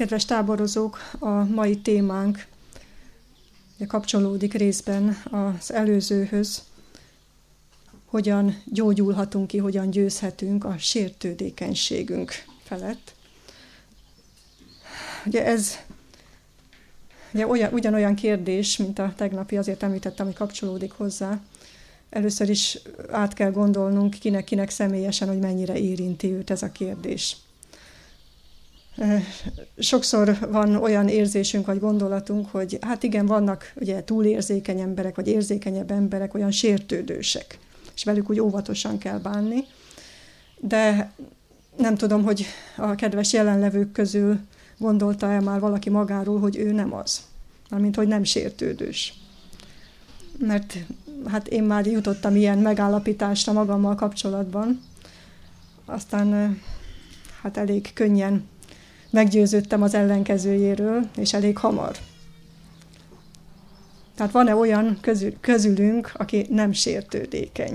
Kedves táborozók, a mai témánk kapcsolódik részben az előzőhöz, hogyan gyógyulhatunk ki, hogyan győzhetünk a sértődékenységünk felett. Ugye ez ugyanolyan kérdés, mint a tegnapi, azért említettem, hogy kapcsolódik hozzá. Először is át kell gondolnunk kinek személyesen, hogy mennyire érinti őt ez a kérdés. Sokszor van olyan érzésünk vagy gondolatunk, hogy hát igen, vannak ugye túlérzékeny emberek, vagy érzékenyebb emberek, olyan sértődősek, és velük úgy óvatosan kell bánni. De nem tudom, hogy a kedves jelenlevők közül gondolta-e már valaki magáról, hogy ő nem az, mármint hogy nem sértődős. Mert hát én már jutottam ilyen megállapításra magammal kapcsolatban, aztán hát elég könnyen meggyőződtem az ellenkezőjéről, és elég hamar. Tehát van-e olyan közülünk, aki nem sértődékeny?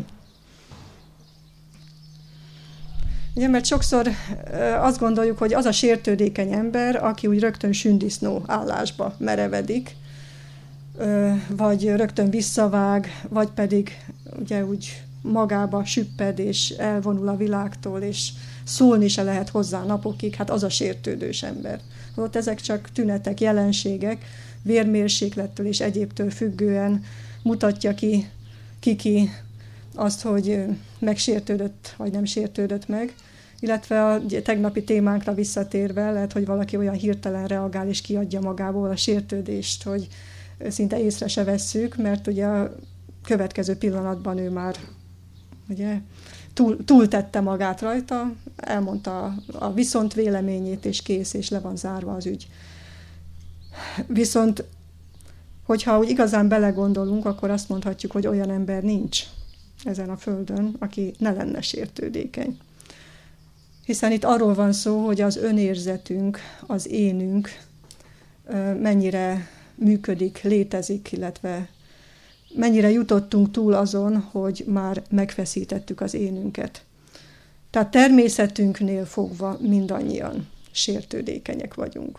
Ugye, mert sokszor azt gondoljuk, hogy az a sértődékeny ember, aki úgy rögtön sündisznó állásba merevedik, vagy rögtön visszavág, vagy pedig ugye úgy magába süpped, és elvonul a világtól, és szólni se lehet hozzá napokig, hát az a sértődős ember. Ott ezek csak tünetek, jelenségek, vérmérséklettől és egyébtől függően mutatja ki azt, hogy megsértődött, vagy nem sértődött meg. Illetve a tegnapi témánkra visszatérve lehet, hogy valaki olyan hirtelen reagál és kiadja magából a sértődést, hogy szinte észre se vesszük, mert ugye a következő pillanatban ő már ugye túltette magát rajta, elmondta a viszont véleményét, és kész, és le van zárva az ügy. Viszont, hogyha úgy igazán belegondolunk, akkor azt mondhatjuk, hogy olyan ember nincs ezen a földön, aki ne lenne sértődékeny. Hiszen itt arról van szó, hogy az önérzetünk, az énünk mennyire működik, létezik, illetve mennyire jutottunk túl azon, hogy már megfeszítettük az énünket. Tehát természetünknél fogva mindannyian sértődékenyek vagyunk.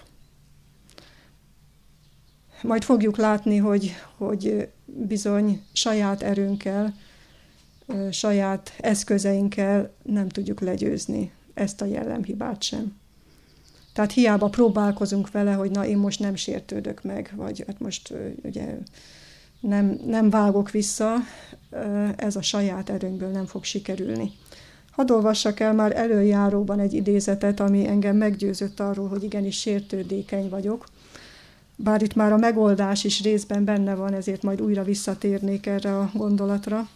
Majd fogjuk látni, hogy bizony saját erőnkkel, saját eszközeinkkel nem tudjuk legyőzni ezt a jellemhibát sem. Tehát hiába próbálkozunk vele, hogy na én most nem sértődök meg, vagy hát most ugye nem vágok vissza, ez a saját erőnkből nem fog sikerülni. Hadd olvassak el már előjáróban egy idézetet, ami engem meggyőzött arról, hogy igenis sértődékeny vagyok. Bár itt már a megoldás is részben benne van, ezért majd újra visszatérnék erre a gondolatra.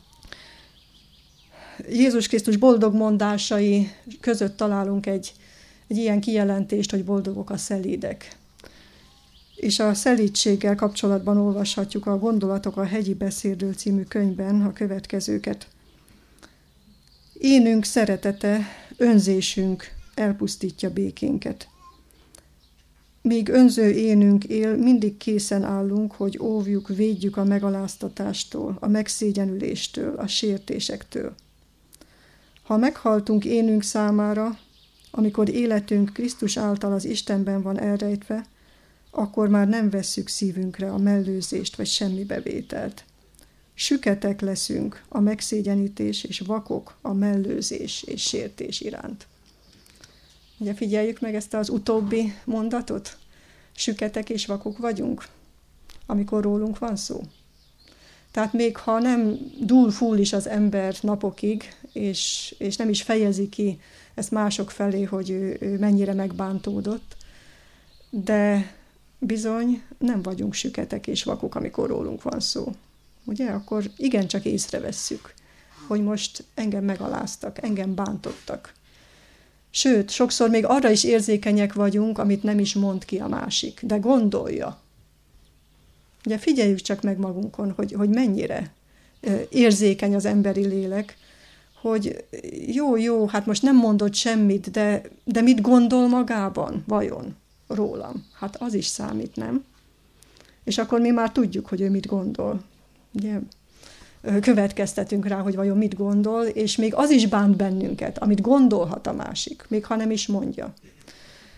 Jézus Krisztus boldog mondásai között találunk egy ilyen kijelentést, hogy boldogok a szelídek. És a szelídséggel kapcsolatban olvashatjuk a Gondolatok a hegyi beszédről című könyvben a következőket. Énünk szeretete, önzésünk elpusztítja békénket. Míg önző énünk él, mindig készen állunk, hogy óvjuk, védjük a megaláztatástól, a megszégyenüléstől, a sértésektől. Ha meghaltunk énünk számára, amikor életünk Krisztus által az Istenben van elrejtve, akkor már nem vesszük szívünkre a mellőzést vagy semmibevételt. Süketek leszünk a megszégyenítés és vakok a mellőzés és sértés iránt. Ugye figyeljük meg ezt az utóbbi mondatot? Süketek és vakok vagyunk, amikor rólunk van szó. Tehát még ha nem dúl-full is az ember napokig, és nem is fejezi ki ezt mások felé, hogy ő mennyire megbántódott, de bizony nem vagyunk süketek és vakok, amikor rólunk van szó. Ugye? Akkor igencsak észrevesszük, hogy most engem megaláztak, engem bántottak. Sőt, sokszor még arra is érzékenyek vagyunk, amit nem is mond ki a másik, de gondolja. Ugye figyeljük csak meg magunkon, hogy mennyire érzékeny az emberi lélek, hogy jó, hát most nem mondott semmit, de mit gondol magában, vajon rólam? Hát az is számít, nem? És akkor mi már tudjuk, hogy ő mit gondol. Ugye? Következtetünk rá, hogy vajon mit gondol, és még az is bánt bennünket, amit gondolhat a másik, még ha nem is mondja.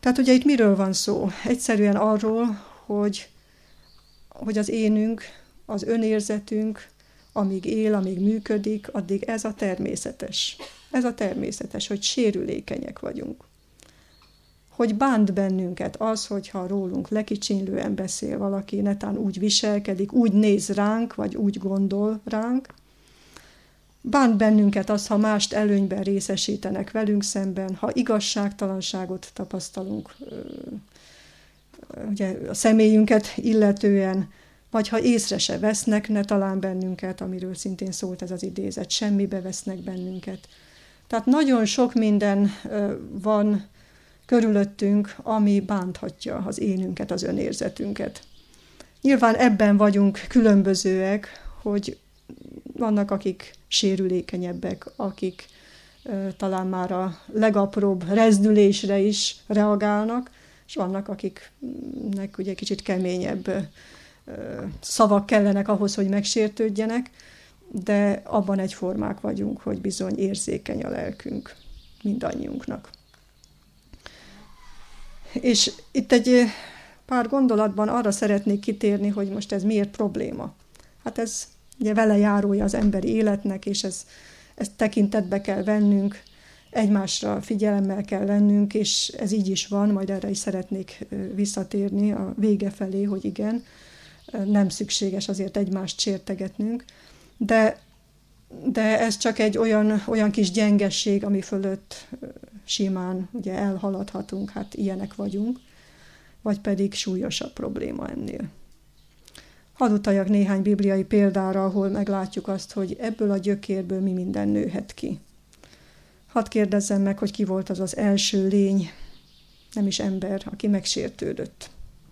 Tehát ugye itt miről van szó? Egyszerűen arról, hogy az énünk, az önérzetünk, amíg él, amíg működik, addig ez a természetes. Ez a természetes, hogy sérülékenyek vagyunk. Hogy bánt bennünket az, hogyha rólunk lekicsinlően beszél valaki, netán úgy viselkedik, úgy néz ránk, vagy úgy gondol ránk. Bánt bennünket az, ha mást előnyben részesítenek velünk szemben, ha igazságtalanságot tapasztalunk ugye a személyünket illetően, vagy ha észre se vesznek, ne talán bennünket, amiről szintén szólt ez az idézet, semmibe vesznek bennünket. Tehát nagyon sok minden van körülöttünk, ami bánthatja az énünket, az önérzetünket. Nyilván ebben vagyunk különbözőek, hogy vannak, akik sérülékenyebbek, akik talán már a legapróbb rezdülésre is reagálnak, és vannak, akiknek ugye kicsit keményebb szavak kellenek ahhoz, hogy megsértődjenek, de abban egyformák vagyunk, hogy bizony érzékeny a lelkünk mindannyiunknak. És itt egy pár gondolatban arra szeretnék kitérni, hogy most ez miért probléma. Hát ez ugye vele járója az emberi életnek, és ezt tekintetbe kell vennünk, egymásra figyelemmel kell lennünk, és ez így is van, majd erre is szeretnék visszatérni a vége felé, hogy igen, nem szükséges azért egymást sértegetnünk, de ez csak egy olyan kis gyengesség, ami fölött simán ugye elhaladhatunk, hát ilyenek vagyunk, vagy pedig súlyosabb probléma ennél. Hadd utaljak néhány bibliai példára, ahol meglátjuk azt, hogy ebből a gyökérből mi minden nőhet ki. Hadd kérdezzem meg, hogy ki volt az első lény, nem is ember, aki megsértődött.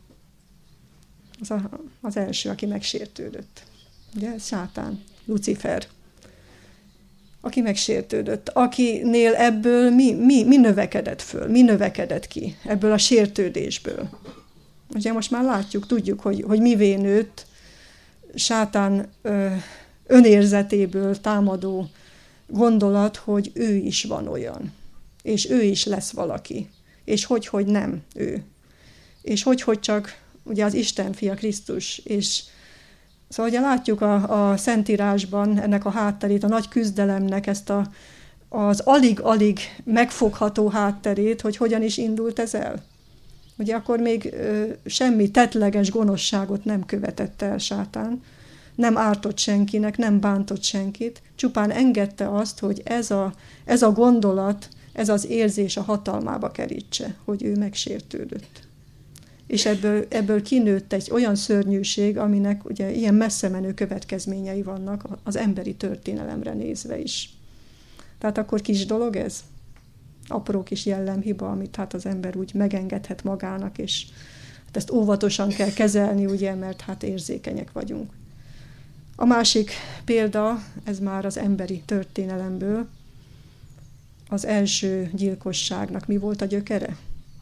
Az első, aki megsértődött. Ugye, Sátán, Lucifer, aki megsértődött, akinél ebből mi növekedett föl, mi növekedett ki ebből a sértődésből. Ugye most már látjuk, tudjuk, hogy mivé nőtt Sátán önérzetéből támadó gondolat, hogy ő is van olyan, és ő is lesz valaki, és hogy nem ő, és hogy csak ugye az Isten fia Krisztus, és szóval ugye látjuk a Szentírásban ennek a hátterét, a nagy küzdelemnek ezt az alig-alig megfogható hátterét, hogy hogyan is indult ez el. Ugye akkor még semmi tettleges gonoszságot nem követett el Sátán, nem ártott senkinek, nem bántott senkit, csupán engedte azt, hogy ez a gondolat, ez az érzés a hatalmába kerítse, hogy ő megsértődött. És ebből kinőtt egy olyan szörnyűség, aminek ugye ilyen messze menő következményei vannak az emberi történelemre nézve is. Tehát akkor kis dolog ez? Apró kis jellemhiba, amit hát az ember úgy megengedhet magának, és hát ezt óvatosan kell kezelni, ugye, mert hát érzékenyek vagyunk. A másik példa, ez már az emberi történelemből, az első gyilkosságnak mi volt a gyökere?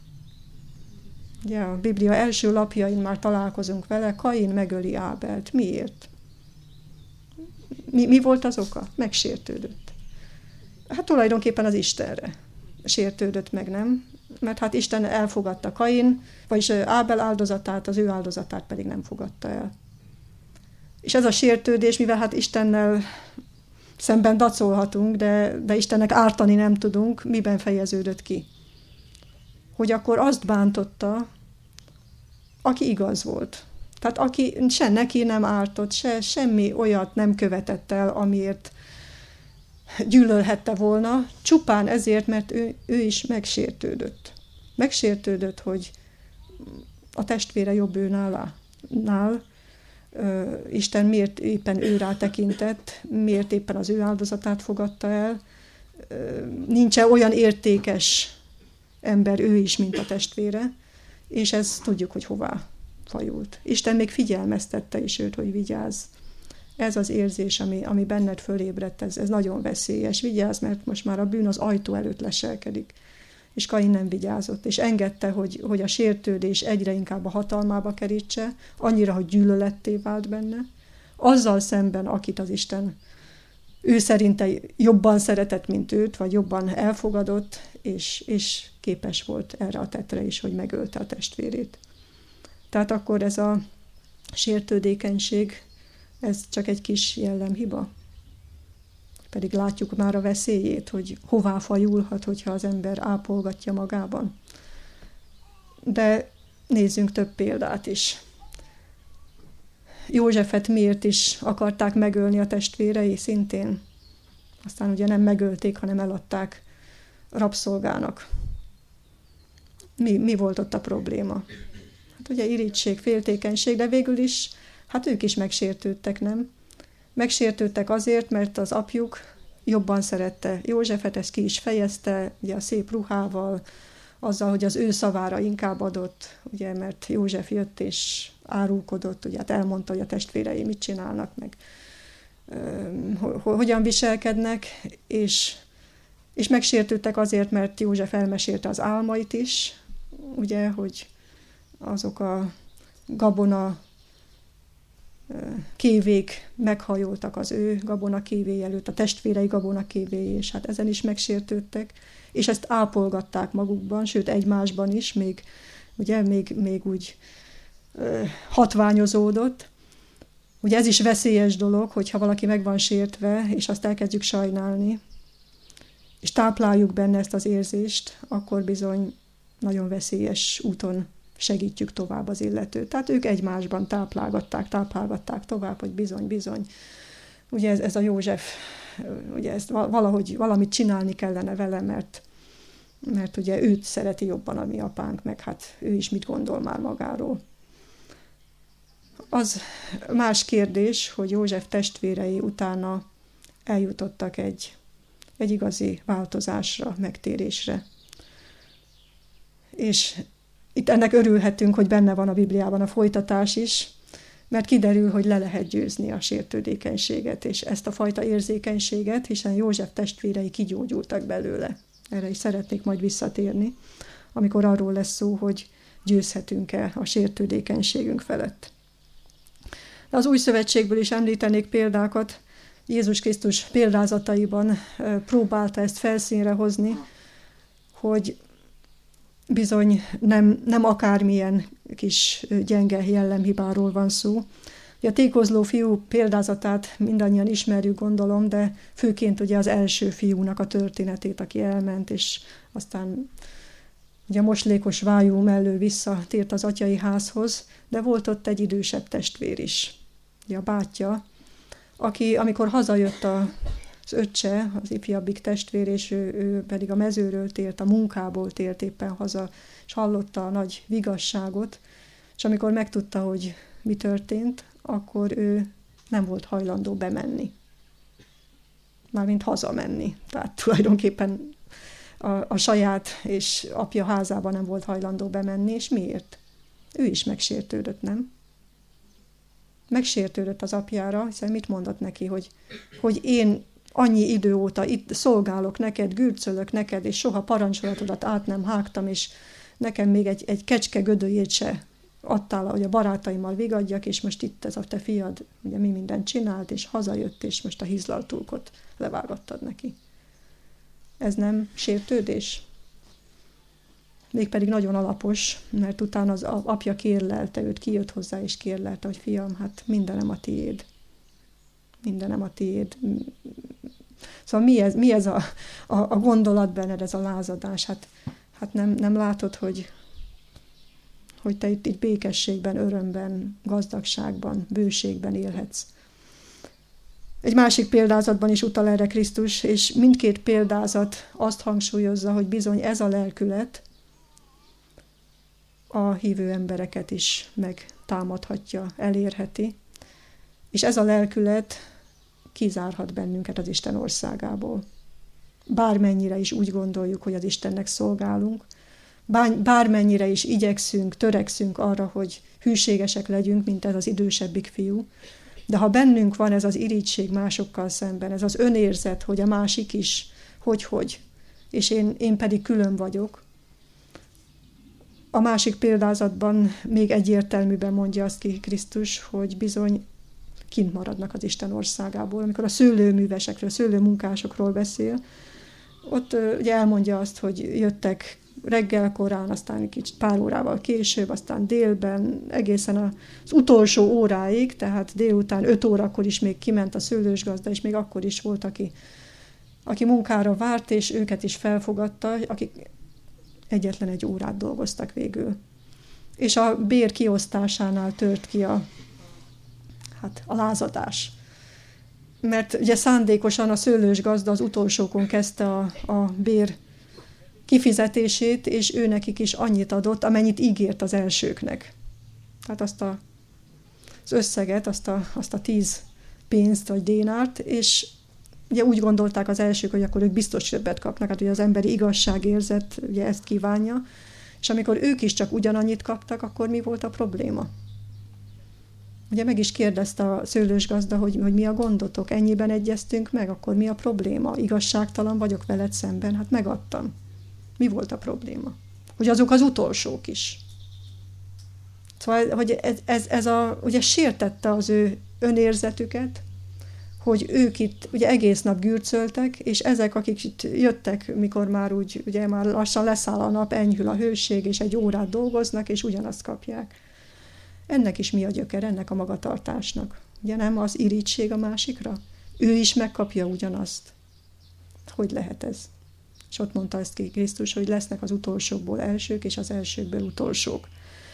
Ugye a Biblia első lapjain már találkozunk vele, Kain megöli Ábelt. Miért? Mi volt az oka? Megsértődött. Hát tulajdonképpen az Istenre sértődött meg, nem? Mert hát Isten elfogadta Kain, vagyis Ábel áldozatát, az ő áldozatát pedig nem fogadta el. És ez a sértődés, mivel hát Istennel szemben dacolhatunk, de Istennek ártani nem tudunk, miben fejeződött ki? Hogy akkor azt bántotta, aki igaz volt. Tehát aki se neki nem ártott, semmi olyat nem követett el, amiért gyűlölhette volna, csupán ezért, mert ő is megsértődött. Megsértődött, hogy a testvére jobb nál, Isten miért éppen ő rá tekintett, miért éppen az ő áldozatát fogadta el. Nincs olyan értékes ember ő is, mint a testvére, és ezt tudjuk, hogy hová fajult. Isten még figyelmeztette is őt, hogy vigyázz. Ez az érzés, ami benned fölébredt, ez nagyon veszélyes. Vigyázz, mert most már a bűn az ajtó előtt leselkedik. És Kain nem vigyázott, és engedte, hogy a sértődés egyre inkább a hatalmába kerítse, annyira, hogy gyűlöletté vált benne. Azzal szemben, akit az Isten ő szerinte jobban szeretett, mint őt, vagy jobban elfogadott, és képes volt erre a tettre is, hogy megölte a testvérét. Tehát akkor ez a sértődékenység, ez csak egy kis jellemhiba. Pedig látjuk már a veszélyét, hogy hová fajulhat, hogyha az ember ápolgatja magában. De nézzünk több példát is. Józsefet miért is akarták megölni a testvérei szintén? Aztán ugye nem megölték, hanem eladták rabszolgának. Mi volt ott a probléma? Hát ugye irigység, féltékenység, de végül is, hát ők is megsértődtek, nem? Megsértődtek azért, mert az apjuk jobban szerette Józsefet, ezt ki is fejezte, ugye a szép ruhával, azzal, hogy az ő szavára inkább adott, ugye, mert József jött és árulkodott, ugye hát elmondta, hogy a testvérei mit csinálnak, meg hogyan viselkednek, és megsértődtek azért, mert József elmesélte az álmait is, ugye, hogy azok a gabona kévék meghajoltak az ő gabona kévéi előtt, a testvérei gabona kévéi, és hát ezen is megsértődtek, és ezt ápolgatták magukban, sőt egymásban is, még úgy hatványozódott. Ugye ez is veszélyes dolog, hogyha valaki meg van sértve, és azt elkezdjük sajnálni, és tápláljuk benne ezt az érzést, akkor bizony nagyon veszélyes úton segítjük tovább az illetőt. Tehát ők egymásban táplálgatták tovább, hogy bizony. Ugye ez a József, ugye ezt valamit csinálni kellene vele, mert ugye őt szereti jobban a mi apánk, meg hát ő is mit gondol már magáról. Az más kérdés, hogy József testvérei utána eljutottak egy igazi változásra, megtérésre. És itt ennek örülhetünk, hogy benne van a Bibliában a folytatás is, mert kiderül, hogy le lehet győzni a sértődékenységet, és ezt a fajta érzékenységet, hiszen József testvérei kigyógyultak belőle. Erre is szeretnék majd visszatérni, amikor arról lesz szó, hogy győzhetünk-e a sértődékenységünk felett. De az Új Szövetségből is említenék példákat. Jézus Krisztus példázataiban próbálta ezt felszínre hozni, hogy bizony nem akármilyen kis gyenge jellemhibáról van szó. A tékozló fiú példázatát mindannyian ismerjük, gondolom, de főként ugye az első fiúnak a történetét, aki elment, és aztán ugye moslékos vájú mellől visszatért az atyai házhoz, de volt ott egy idősebb testvér is, ugye a bátyja, aki amikor hazajött az öccse, az ifjabbik testvér, és ő pedig a mezőről tért, a munkából tért éppen haza, és hallotta a nagy vigasságot, és amikor megtudta, hogy mi történt, akkor ő nem volt hajlandó bemenni. Mármint hazamenni. Tehát tulajdonképpen a saját és apja házába nem volt hajlandó bemenni, és miért? Ő is megsértődött, nem? Megsértődött az apjára, hiszen mit mondott neki, hogy én annyi idő óta itt szolgálok neked, gürcölök neked, és soha parancsolatodat át nem hágtam, és nekem még egy kecske gödöjét se adtál, hogy a barátaimmal vigadjak, és most itt ez a te fiad, ugye mi mindent csinált, és hazajött, és most a hizlaltulkot levágattad neki. Ez nem sértődés? Mégpedig nagyon alapos, mert utána az apja kérlelte őt, kijött hozzá, és kérlelte, hogy fiam, hát mindenem a tiéd. Mindenem a tiéd. Szóval mi ez a gondolat benned, ez a lázadás? Hát nem látod, hogy te itt békességben, örömben, gazdagságban, bőségben élhetsz. Egy másik példázatban is utal erre Krisztus, és mindkét példázat azt hangsúlyozza, hogy bizony ez a lelkület a hívő embereket is megtámadhatja, elérheti, és ez a lelkület kizárhat bennünket az Isten országából. Bármennyire is úgy gondoljuk, hogy az Istennek szolgálunk, bármennyire is igyekszünk, törekszünk arra, hogy hűségesek legyünk, mint ez az idősebbik fiú, de ha bennünk van ez az irigység másokkal szemben, ez az önérzet, hogy a másik is, hogy, és én pedig külön vagyok, a másik példázatban még egyértelműben mondja azt ki Krisztus, hogy bizony kint maradnak az Isten országából. Amikor a szőlőművesekről, szőlőmunkásokról beszél, Ott ugye elmondja azt, hogy jöttek reggel korán, aztán egy kicsit pár órával később, aztán délben, egészen az utolsó óráig, tehát délután 5 órakor is még kiment a szőlősgazda, és még akkor is volt, aki munkára várt, és őket is felfogadta, akik egyetlen 1 órát dolgoztak végül. És a bér kiosztásánál tört ki a lázadás. Mert ugye szándékosan a szőlősgazda az utolsókon kezdte a bér kifizetését, és ő nekik is annyit adott, amennyit ígért az elsőknek. Tehát azt az összeget, azt a 10 pénzt vagy dénárt, és ugye úgy gondolták az elsők, hogy akkor ők biztos többet kapnak, hát ugye az emberi igazságérzet ugye ezt kívánja, és amikor ők is csak ugyanannyit kaptak, akkor mi volt a probléma? Ugye meg is kérdezte a szőlősgazda, hogy mi a gondotok, ennyiben egyeztünk meg, akkor mi a probléma? Igazságtalan vagyok veled szemben? Hát megadtam. Mi volt a probléma? Hogy azok az utolsók is. Szóval, hogy ugye sértette az ő önérzetüket, hogy ők itt ugye egész nap gürcöltek, és ezek, akik itt jöttek, mikor már úgy, ugye már lassan leszáll a nap, enyhül a hőség, és 1 órát dolgoznak, és ugyanazt kapják. Ennek is mi a gyöker, ennek a magatartásnak? Ugye nem az irigység a másikra? Ő is megkapja ugyanazt. Hogy lehet ez? És ott mondta ezt ki Krisztus, hogy lesznek az utolsókból elsők, és az elsőkből utolsók.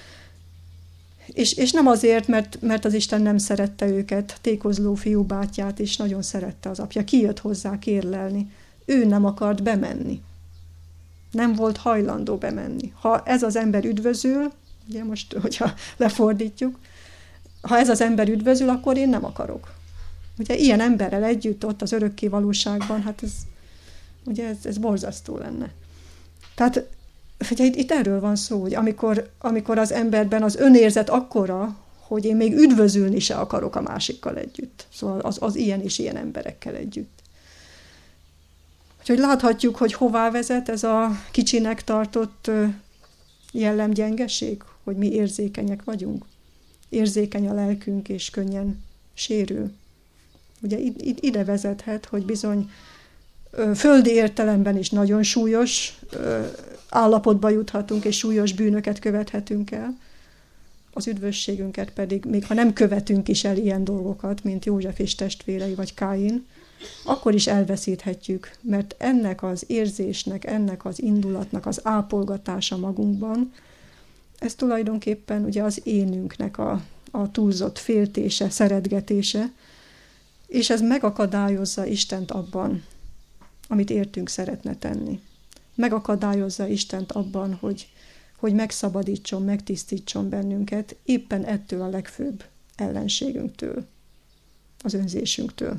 És nem azért, mert az Isten nem szerette őket, tékozló fiú-bátyját is nagyon szerette az apja. Kijött hozzá kérlelni. Ő nem akart bemenni. Nem volt hajlandó bemenni. Ha ez az ember üdvözül, ugye most, hogyha lefordítjuk, ha ez az ember üdvözül, akkor én nem akarok. Ugye ilyen emberrel együtt ott az örökké valóságban, hát ez borzasztó lenne. Tehát ugye itt erről van szó, hogy amikor az emberben az önérzet akkora, hogy én még üdvözülni se akarok a másikkal együtt. Szóval az ilyen és ilyen emberekkel együtt. Úgyhogy láthatjuk, hogy hová vezet ez a kicsinek tartott jellemgyengeség, hogy mi érzékenyek vagyunk. Érzékeny a lelkünk, és könnyen sérül. Ugye ide vezethet, hogy bizony földi értelemben is nagyon súlyos állapotba juthatunk, és súlyos bűnöket követhetünk el. Az üdvösségünket pedig, még ha nem követünk is el ilyen dolgokat, mint József és testvérei, vagy Káin, akkor is elveszíthetjük, mert ennek az érzésnek, ennek az indulatnak az ápolgatása magunkban, ez tulajdonképpen ugye az énünknek a túlzott féltése, szeretgetése, és ez megakadályozza Istent abban, amit értünk szeretne tenni. Megakadályozza Istent abban, hogy megszabadítson, megtisztítson bennünket éppen ettől a legfőbb ellenségünktől, az önzésünktől.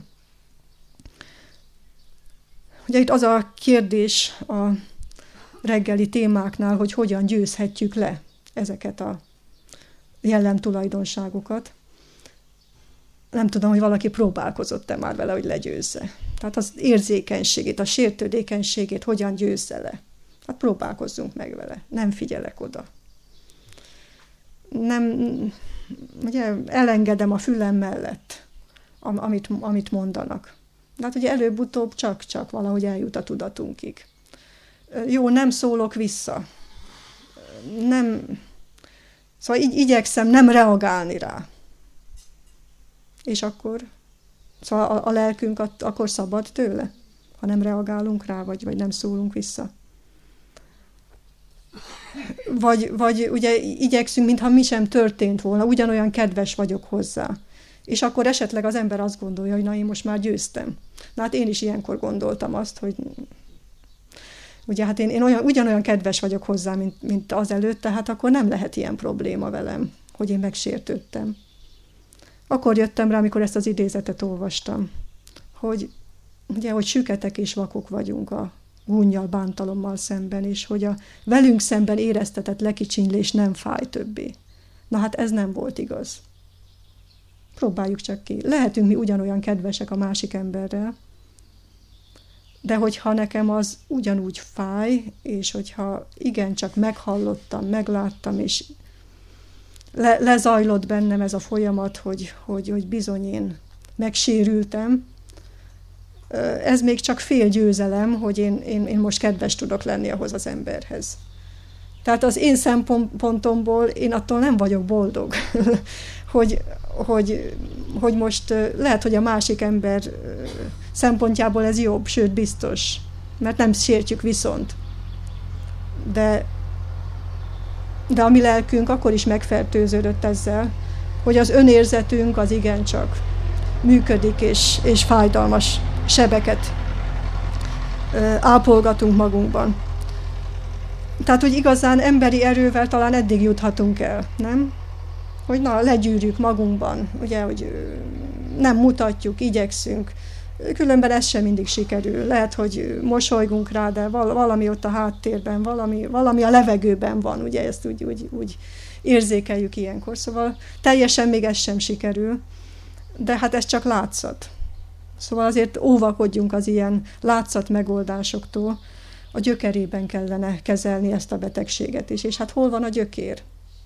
Ugye itt az a kérdés a reggeli témáknál, hogy hogyan győzhetjük le ezeket a jellemtulajdonságokat. Nem tudom, hogy valaki próbálkozott-e már vele, hogy legyőzze. Tehát az érzékenységét, a sértődékenységét hogyan győzze le. Hát próbálkozzunk meg vele. Nem figyelek oda. Nem, ugye elengedem a fülem mellett, amit mondanak. De hát ugye előbb-utóbb csak valahogy eljut a tudatunkig. Jó, nem szólok vissza. Szóval így igyekszem nem reagálni rá. És akkor szóval a lelkünk akkor szabad tőle, ha nem reagálunk rá, vagy nem szólunk vissza. Vagy ugye igyekszünk, mintha mi sem történt volna, ugyanolyan kedves vagyok hozzá. És akkor esetleg az ember azt gondolja, hogy na, én most már győztem. Na hát én is ilyenkor gondoltam azt, hogy ugye hát én ugyanolyan kedves vagyok hozzá, mint azelőtt, tehát akkor nem lehet ilyen probléma velem, hogy én megsértődtem. Akkor jöttem rá, amikor ezt az idézetet olvastam, hogy süketek és vakok vagyunk a gúnnyal, bántalommal szemben, és hogy a velünk szemben éreztetett lekicsinylés nem fáj többé. Na hát ez nem volt igaz. Próbáljuk csak ki. Lehetünk mi ugyanolyan kedvesek a másik emberrel, de hogyha nekem az ugyanúgy fáj, és hogyha igencsak meghallottam, megláttam, és lezajlott bennem ez a folyamat, hogy bizony én megsérültem, Ez még csak fél győzelem, hogy én most kedves tudok lenni ahhoz az emberhez. Tehát az én szempontomból én attól nem vagyok boldog, hogy most lehet, hogy a másik ember szempontjából ez jobb, sőt biztos, mert nem sértjük viszont. De a mi lelkünk akkor is megfertőződött ezzel, hogy az önérzetünk az igencsak működik, és fájdalmas sebeket ápolgatunk magunkban. Tehát, hogy igazán emberi erővel talán eddig juthatunk el, nem? Hogy legyűrjük magunkban, ugye, hogy nem mutatjuk, igyekszünk. Különben ez sem mindig sikerül. Lehet, hogy mosolygunk rá, de valami ott a háttérben, valami a levegőben van, ugye, ezt úgy érzékeljük ilyenkor. Szóval teljesen még ez sem sikerül, de hát ez csak látszat. Szóval azért óvakodjunk az ilyen látszat megoldásoktól, a gyökerében kellene kezelni ezt a betegséget is. És hát hol van a gyökér?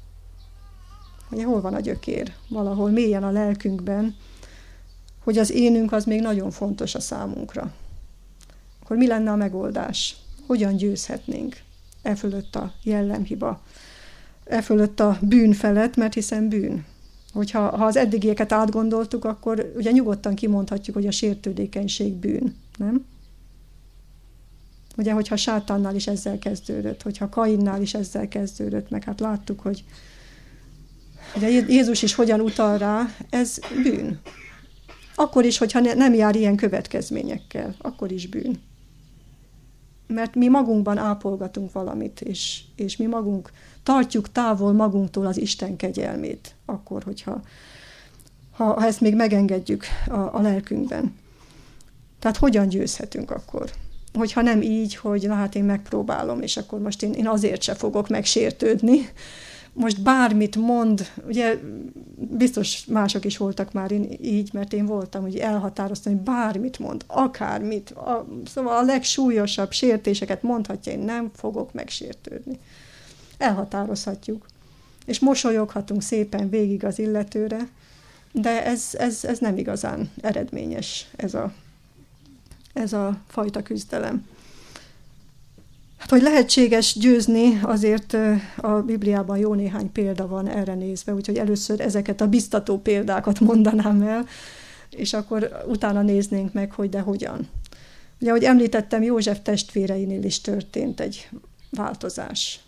Ugye, hol van a gyökér? Valahol mélyen a lelkünkben, hogy az énünk az még nagyon fontos a számunkra. Akkor mi lenne a megoldás? Hogyan győzhetnénk e fölött a jellemhiba, e fölött a bűn felett, mert hiszen bűn. Ha az eddigieket átgondoltuk, akkor ugye nyugodtan kimondhatjuk, hogy a sértődékenység bűn, nem? Ugye, hogyha Sátánnál is ezzel kezdődött, hogyha Kainnál is ezzel kezdődött, meg hát láttuk, hogy ugye Jézus is hogyan utal rá, ez bűn. Akkor is, hogyha nem jár ilyen következményekkel, akkor is bűn. Mert mi magunkban ápolgatunk valamit, és mi magunk tartjuk távol magunktól az Isten kegyelmét, akkor, hogyha ezt még megengedjük a lelkünkben. Tehát hogyan győzhetünk akkor? Hogyha nem így, hogy na hát én megpróbálom, és akkor most én azért se fogok megsértődni. Most bármit mond, ugye biztos mások is voltak már így, mert én voltam, hogy elhatároztam, hogy bármit mond, akármit, szóval a legsúlyosabb sértéseket mondhatja, én nem fogok megsértődni. Elhatározhatjuk. És mosolyoghatunk szépen végig az illetőre, de ez nem igazán eredményes, ez a fajta küzdelem. Hát, hogy lehetséges győzni, azért a Bibliában jó néhány példa van erre nézve, úgyhogy először ezeket a biztató példákat mondanám el, és akkor utána néznénk meg, hogy de hogyan. Ugye, ahogy említettem, József testvéreinél is történt egy változás.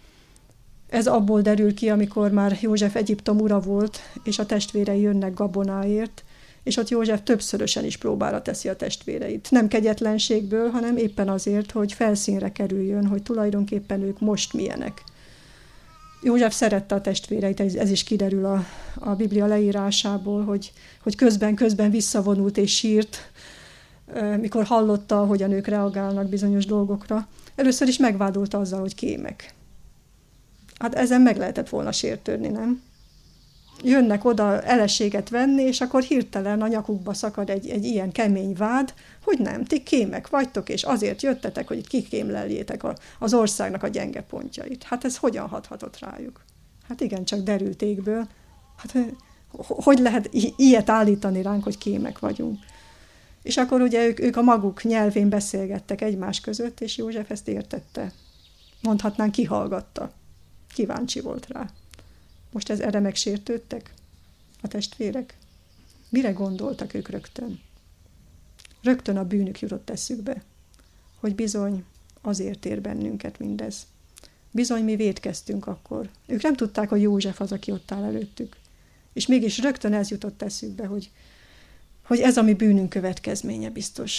Ez abból derül ki, amikor már József Egyiptom ura volt, és a testvérei jönnek gabonáért, és ott József többszörösen is próbára teszi a testvéreit. Nem kegyetlenségből, hanem éppen azért, hogy felszínre kerüljön, hogy tulajdonképpen ők most milyenek. József szerette a testvéreit, ez is kiderül a Biblia leírásából, hogy közben visszavonult és sírt, mikor hallotta, hogyan ők reagálnak bizonyos dolgokra. Először is megvádolta azzal, hogy kémek. Hát ezen meg lehetett volna sértődni, nem? Jönnek oda eleséget venni, és akkor hirtelen a nyakukba szakad egy ilyen kemény vád, hogy nem, ti kémek vagytok, és azért jöttetek, hogy itt kikémleljétek az országnak a gyenge pontjait. Hát ez hogyan hathatott rájuk? Hát igen, csak derült égből. Hát hogy lehet ilyet állítani ránk, hogy kémek vagyunk? És akkor ugye ők a maguk nyelvén beszélgettek egymás között, és József ezt értette. Mondhatnánk, kihallgatta. Kíváncsi volt rá. Most erre megsértődtek a testvérek? Mire gondoltak ők rögtön? Rögtön a bűnük jutott eszükbe, hogy bizony azért ér bennünket mindez. Bizony mi vétkeztünk akkor. Ők nem tudták, hogy József az, aki ott áll előttük. És mégis rögtön ez jutott eszükbe, hogy ez a mi bűnünk következménye biztos.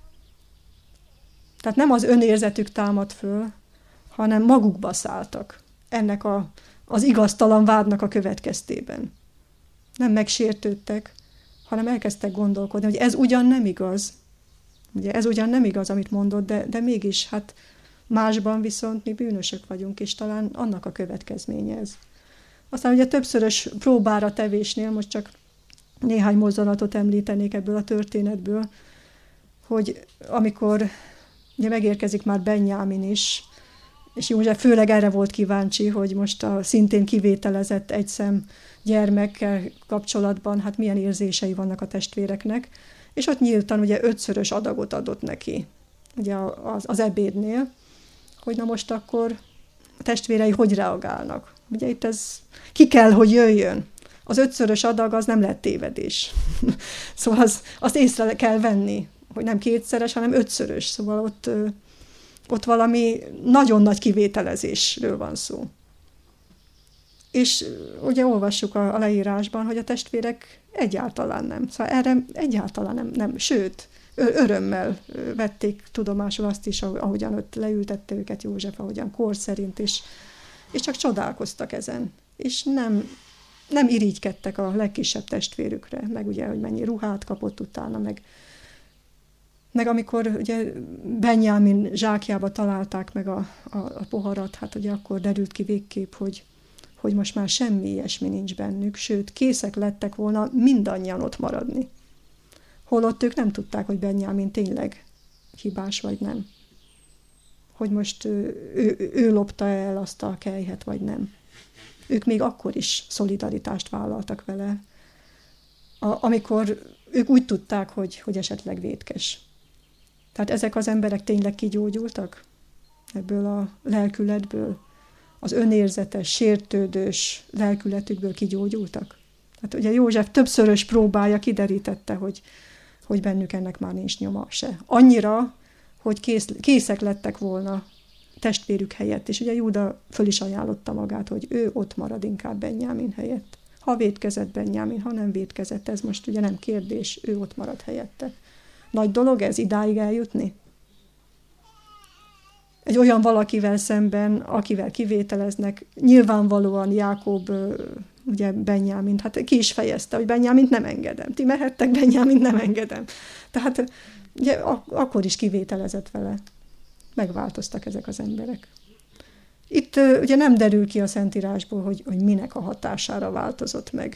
Tehát nem az önérzetük támad föl, hanem magukba szálltak ennek az igaztalan vádnak a következtében. Nem megsértődtek, hanem elkezdtek gondolkodni, hogy ez ugyan nem igaz. Ugye ez ugyan nem igaz, amit mondott, de mégis hát másban viszont mi bűnösök vagyunk, és talán annak a következménye ez. Aztán ugye többszörös próbára tevésnél, most csak néhány mozdulatot említenék ebből a történetből, hogy amikor ugye megérkezik már Benjámin is, és József főleg erre volt kíváncsi, hogy most a szintén kivételezett egyszem gyermekkel kapcsolatban hát milyen érzései vannak a testvéreknek. és ott nyíltan ugye 5-szörös adagot adott neki ugye az ebédnél, hogy na most akkor a testvérei hogy reagálnak. Ugye itt ez ki kell, hogy jöjjön. Az 5-szörös adag az nem lehet tévedés. Szóval azt észre kell venni, hogy nem 2-szeres, hanem 5-szörös. Szóval ott valami nagyon nagy kivételezésről van szó. És ugye olvassuk a leírásban, hogy a testvérek egyáltalán nem. Szóval erre egyáltalán nem. Sőt, örömmel vették tudomásul azt is, ahogyan ott leültette őket József, ahogyan kor szerint, és csak csodálkoztak ezen. És nem irigykedtek a legkisebb testvérükre, meg ugye, hogy mennyi ruhát kapott utána, meg amikor ugye Benjámin zsákjába találták meg a poharat, hát ugye akkor derült ki végképp, hogy most már semmi ilyesmi nincs bennük, sőt, készek lettek volna mindannyian ott maradni. Holott ők nem tudták, hogy Benjámin tényleg hibás vagy nem. Hogy most ő lopta el azt a kelyhet, vagy nem. Ők még akkor is szolidaritást vállaltak vele, amikor ők úgy tudták, hogy esetleg vétkes. Tehát ezek az emberek tényleg kigyógyultak ebből a lelkületből, az önérzetes, sértődős lelkületükből kigyógyultak. Tehát ugye József többszörös próbája kiderítette, hogy bennük ennek már nincs nyoma se. Annyira, hogy készek lettek volna testvérük helyett, és ugye Júda föl is ajánlotta magát, hogy ő ott marad inkább Benjámin helyett. Ha vétkezett Benjámin, ha nem vétkezett, ez most ugye nem kérdés, ő ott marad helyette. Nagy dolog ez, idáig eljutni? Egy olyan valakivel szemben, akivel kivételeznek, nyilvánvalóan Jákob, ugye Benjámint, hát ki is fejezte, hogy Benjámint nem engedem. Ti mehettek, Benjámint nem engedem. Tehát ugye akkor is kivételezett vele. Megváltoztak ezek az emberek. Itt ugye nem derül ki a Szentírásból, hogy minek a hatására változott meg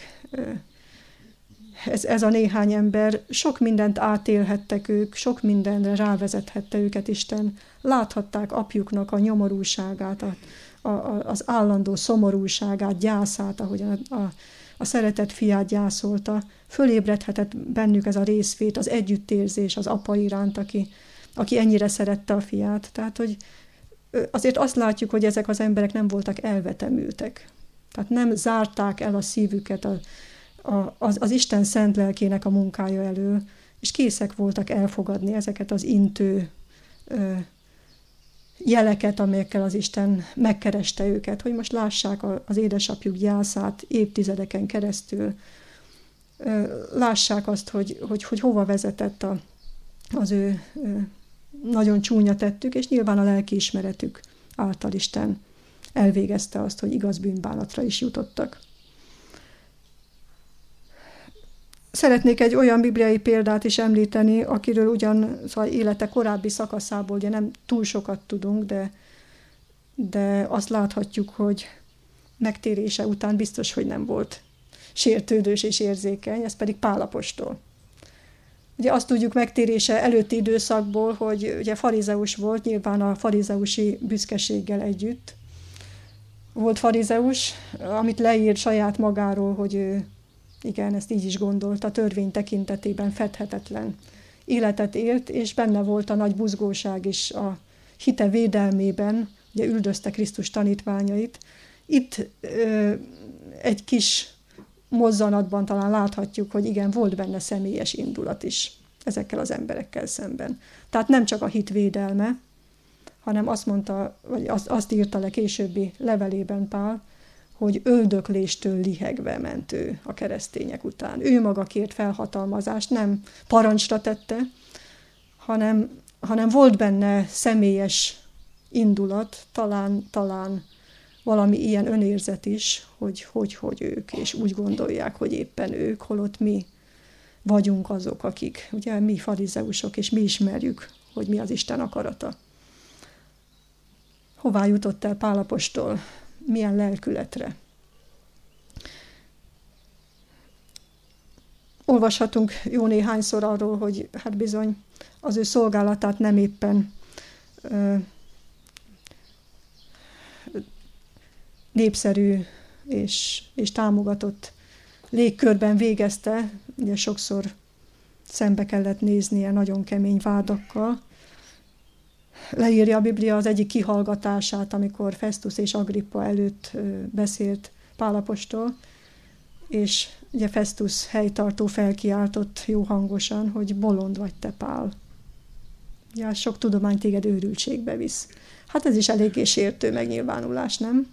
ez a néhány ember. Sok mindent átélhettek ők, sok mindenre rávezethette őket Isten. Láthatták apjuknak a nyomorúságát, az állandó szomorúságát, gyászát, ahogyan a szeretett fiát gyászolta. Fölébredhetett bennük ez a részvét, az együttérzés az apa iránt, aki ennyire szerette a fiát. Tehát, hogy azért azt látjuk, hogy ezek az emberek nem voltak elvetemültek. Tehát nem zárták el a szívüket az Isten szent lelkének a munkája elől, és készek voltak elfogadni ezeket az intő jeleket, amelyekkel az Isten megkereste őket, hogy most lássák az édesapjuk gyászát évtizedeken keresztül, lássák azt, hogy hova vezetett az ő nagyon csúnya tettük, és nyilván a lelkiismeretük által Isten elvégezte azt, hogy igaz bűnbánatra is jutottak. Szeretnék egy olyan bibliai példát is említeni, akiről ugyan szóval élete korábbi szakaszából ugye nem túl sokat tudunk, de azt láthatjuk, hogy megtérése után biztos, hogy nem volt sértődős és érzékeny, ez pedig Pál apostol. Ugye azt tudjuk megtérése előtti időszakból, hogy ugye farizeus volt, nyilván a farizeusi büszkeséggel együtt. Volt farizeus, amit leír saját magáról, hogy ő, igen, ezt így is gondolta, a törvény tekintetében fedhetetlen életet élt, és benne volt a nagy buzgóság is a hite védelmében, ugye üldözte Krisztus tanítványait. Itt egy kis mozzanatban talán láthatjuk, hogy igen, volt benne személyes indulat is ezekkel az emberekkel szemben. Tehát nem csak a hit védelme, hanem azt mondta, vagy azt írta le későbbi levelében Pál, hogy öldökléstől lihegve ment ő a keresztények után. Ő maga kért felhatalmazást, nem parancsra tette, hanem volt benne személyes indulat, talán valami ilyen önérzet is, hogy ők, és úgy gondolják, hogy éppen ők, holott mi vagyunk azok, akik, ugye mi farizeusok, és mi ismerjük, hogy mi az Isten akarata. Hová jutott el Pál apostol? Milyen lelkületre? Olvashatunk jó néhányszor arról, hogy hát bizony az ő szolgálatát nem éppen népszerű és támogatott légkörben végezte. Ugye sokszor szembe kellett néznie nagyon kemény vádakkal. Leírja a Biblia az egyik kihallgatását, amikor Festus és Agrippa előtt beszélt Pál apostol, és ugye Festus helytartó felkiáltott jó hangosan, hogy bolond vagy te, Pál. Ja, sok tudomány téged őrültségbe visz. Hát ez is eléggé sértő megnyilvánulás, nem?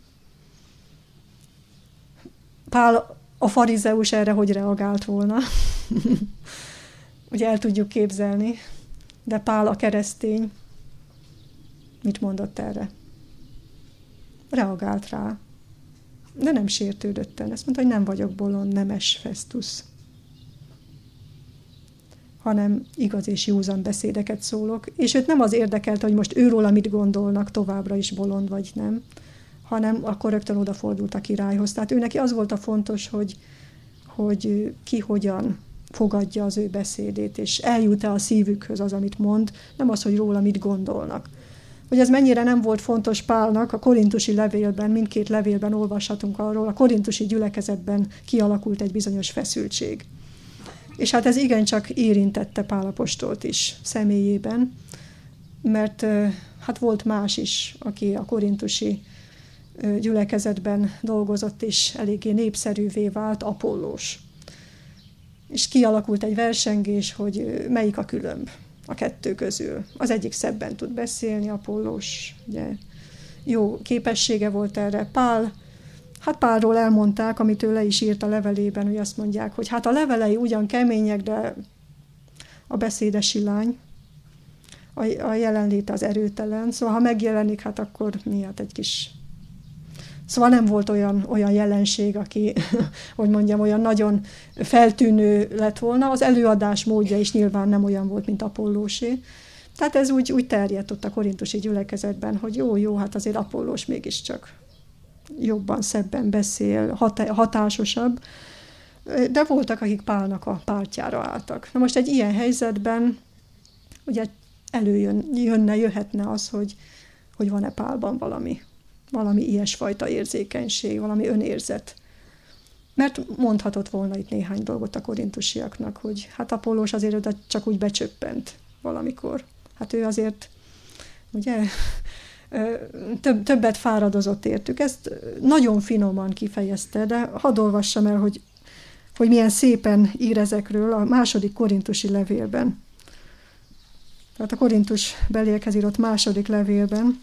Pál, a farizeus erre hogy reagált volna? Ugye el tudjuk képzelni, de Pál a keresztény mit mondott erre? Reagált rá, de nem sértődötten. Ezt mondta, hogy nem vagyok bolond, nemes Festus, hanem igaz és józan beszédeket szólok, és őt nem az érdekelte, hogy most őróla mit gondolnak, továbbra is bolond vagy nem, hanem akkor rögtön odafordult a királyhoz. Tehát ő neki az volt a fontos, hogy ki hogyan fogadja az ő beszédét, és eljut-e a szívükhöz az, amit mond, nem az, hogy róla mit gondolnak. Hogy ez mennyire nem volt fontos Pálnak, a korintusi levélben, mindkét levélben olvashatunk arról, a korintusi gyülekezetben kialakult egy bizonyos feszültség. És hát ez igencsak érintette Pál apostolt is személyében, mert hát volt más is, aki a korintusi gyülekezetben dolgozott, és eléggé népszerűvé vált, Apollós. És kialakult egy versengés, hogy melyik a különb a kettő közül. Az egyik szebben tud beszélni, Apollós, ugye jó képessége volt erre. Hát Pálról elmondták, amit ő le is írt a levelében, hogy azt mondják, hogy hát a levelei ugyan kemények, de a beszéde silány, a jelenléte az erőtelen. Szóval ha megjelenik, hát akkor miatt egy kis... Szóval nem volt olyan jelenség, aki, hogy mondjam, olyan nagyon feltűnő lett volna. Az előadás módja is nyilván nem olyan volt, mint Apollósé. Tehát ez úgy terjedt ott a korintusi gyülekezetben, hogy jó, hát azért Apollós mégiscsak jobban, szebben beszél, hatásosabb. De voltak, akik Pálnak a pártjára álltak. Na most egy ilyen helyzetben ugye jöhetne az, hogy van-e Pálban valami ilyesfajta érzékenység, valami önérzet. Mert mondhatott volna itt néhány dolgot a korintusiaknak, hogy hát Apollós azért oda csak úgy becsöppent valamikor. Hát ő azért, ugye, többet fáradozott értük. Ezt nagyon finoman kifejezte, de hadd olvassam el, hogy milyen szépen ír ezekről a második korintusi levélben. Tehát a Korintus beliekhez írott második levélben,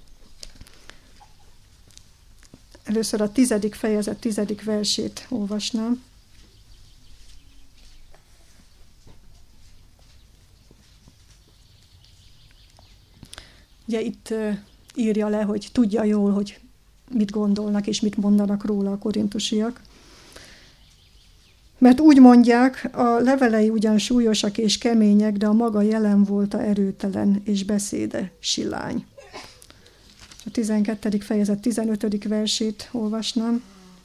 először a 10. fejezet 10. versét olvasnám. Ugye itt írja le, hogy tudja jól, hogy mit gondolnak és mit mondanak róla a korintusiak. Mert úgy mondják, a levelei ugyan súlyosak és kemények, de a maga jelen volta erőtelen és beszéde silány. A 12. fejezet 15. versét olvasnám.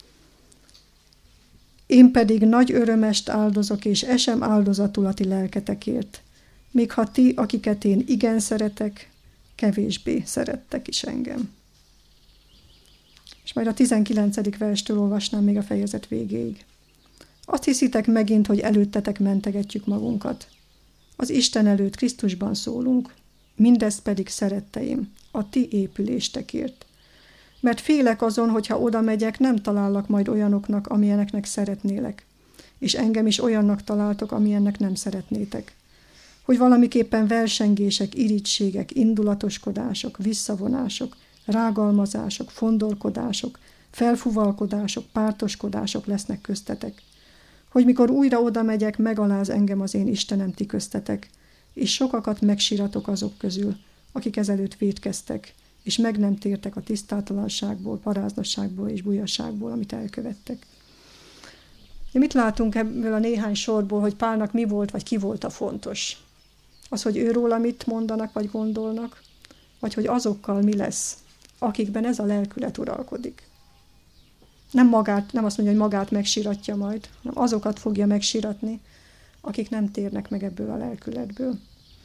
Én pedig nagy örömest áldozok, és esem áldozatul a ti lelketekért, még ha ti, akiket én igen szeretek, kevésbé szerettek is engem. És majd a 19. verstől olvasnám még a fejezet végéig. Azt hiszitek megint, hogy előttetek mentegetjük magunkat. Az Isten előtt Krisztusban szólunk, mindezt pedig, szeretteim, a ti épüléstekért. Mert félek azon, hogyha oda megyek, nem talállak majd olyanoknak, amilyeneknek szeretnélek, és engem is olyannak találtok, amilyennek nem szeretnétek. Hogy valamiképpen versengések, irítségek, indulatoskodások, visszavonások, rágalmazások, fondorkodások, felfuvalkodások, pártoskodások lesznek köztetek. Hogy mikor újra oda megyek, megaláz engem az én Istenem ti köztetek, és sokakat megsiratok azok közül, akik ezelőtt vétkeztek, és meg nem tértek a tisztátalanságból, paráznosságból és bujaságból, amit elkövettek. Mit látunk ebből a néhány sorból, hogy Pálnak mi volt, vagy ki volt a fontos? Az, hogy őróla mit mondanak, vagy gondolnak, vagy hogy azokkal mi lesz, akikben ez a lelkület uralkodik. Nem azt mondja, hogy magát megsiratja majd, hanem azokat fogja megsiratni, akik nem térnek meg ebből a lelkületből.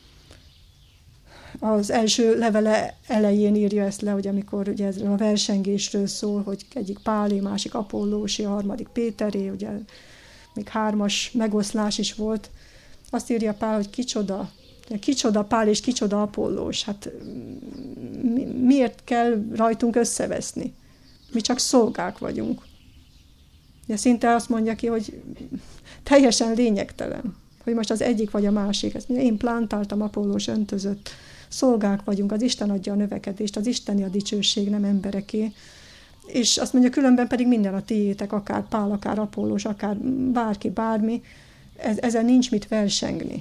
Az első levele elején írja ezt le, hogy amikor ugye ezről a versengésről szól, hogy egyik Pálé, másik Apollósé, a harmadik Péteré, ugye még 3 megoszlás is volt, Azt írja Pál, hogy kicsoda Pál és kicsoda Apollós. Hát miért kell rajtunk összeveszni? Mi csak szolgák vagyunk. De szinte azt mondja ki, hogy teljesen lényegtelen, hogy most az egyik vagy a másik. Ezt én plántáltam, Apollós öntözött. Szolgák vagyunk, az Isten adja a növekedést, az Isteni a dicsőség, nem embereké. És azt mondja, különben pedig minden a tiétek, akár Pál, akár Apollós, akár bárki, bármi. Ezzel nincs mit versengni.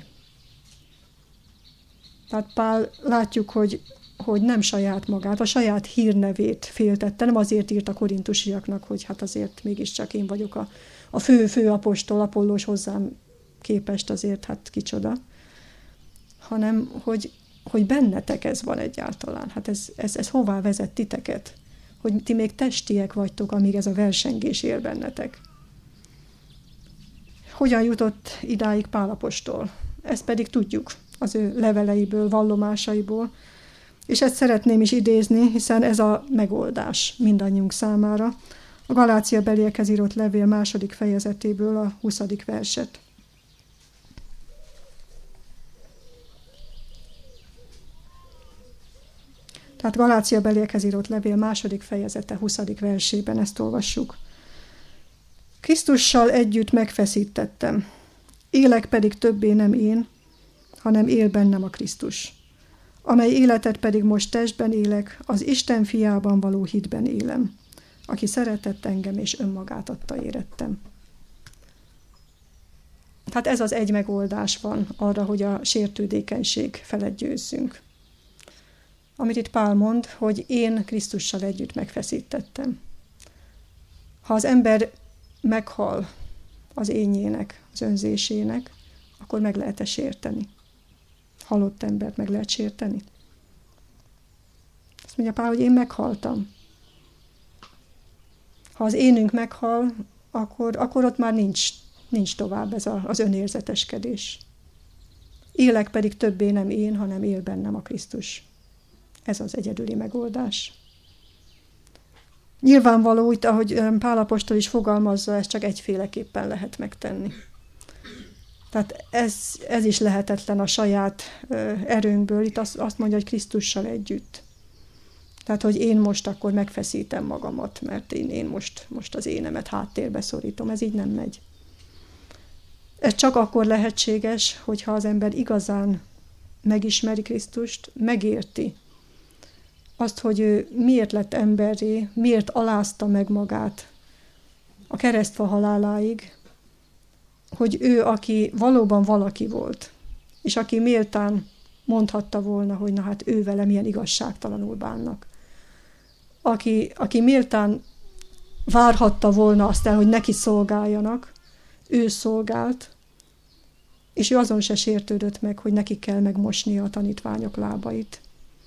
Tehát Pál látjuk, hogy nem saját magát, a saját hírnevét féltette, nem azért írt a korintusiaknak, hogy hát azért mégiscsak én vagyok a fő apostol, Apollós hozzám képest azért, hát kicsoda, hanem hogy bennetek ez van egyáltalán. Hát ez hová vezet titeket? Hogy ti még testiek vagytok, amíg ez a versengés él bennetek. Hogyan jutott idáig Pál apostol? Ezt pedig tudjuk az ő leveleiből, vallomásaiból, és ezt szeretném is idézni, hiszen ez a megoldás mindannyiunk számára. A Galáciabeliekhez írott levél 2. fejezetéből a 20. verset. Tehát Galáciabeliekhez írott levél 2. fejezete 20. versében ezt olvassuk. Krisztussal együtt megfeszítettem, élek pedig többé nem én, hanem él bennem a Krisztus, amely életet pedig most testben élek, az Isten fiában való hitben élem, aki szeretett engem és önmagát adta érettem. Tehát ez az egy megoldás van arra, hogy a sértődékenység felett győzzünk. Amit itt Pál mond, hogy én Krisztussal együtt megfeszítettem. Ha az ember meghal az énjének, az önzésének, akkor meg lehet-e sérteni? Halott embert meg lehet sérteni? Azt mondja Pál, hogy én meghaltam. Ha az énünk meghal, akkor ott már nincs tovább ez az önérzeteskedés. Élek pedig többé nem én, hanem él bennem a Krisztus. Ez az egyedüli megoldás. Nyilvánvaló, itt, ahogy Pál apostol is fogalmazza, ezt csak egyféleképpen lehet megtenni. Tehát ez is lehetetlen a saját erőnkből. Itt azt mondja, hogy Krisztussal együtt. Tehát, hogy én most akkor megfeszítem magamat, mert én most az énemet háttérbe szorítom. Ez így nem megy. Ez csak akkor lehetséges, hogyha az ember igazán megismeri Krisztust, megérti azt, hogy ő miért lett emberré, miért alázta meg magát a keresztfa haláláig, hogy ő, aki valóban valaki volt, és aki méltán mondhatta volna, hogy na hát ő vele milyen igazságtalanul bánnak. Aki méltán várhatta volna aztán, hogy neki szolgáljanak, ő szolgált, és ő azon se sértődött meg, hogy neki kell megmosnia a tanítványok lábait.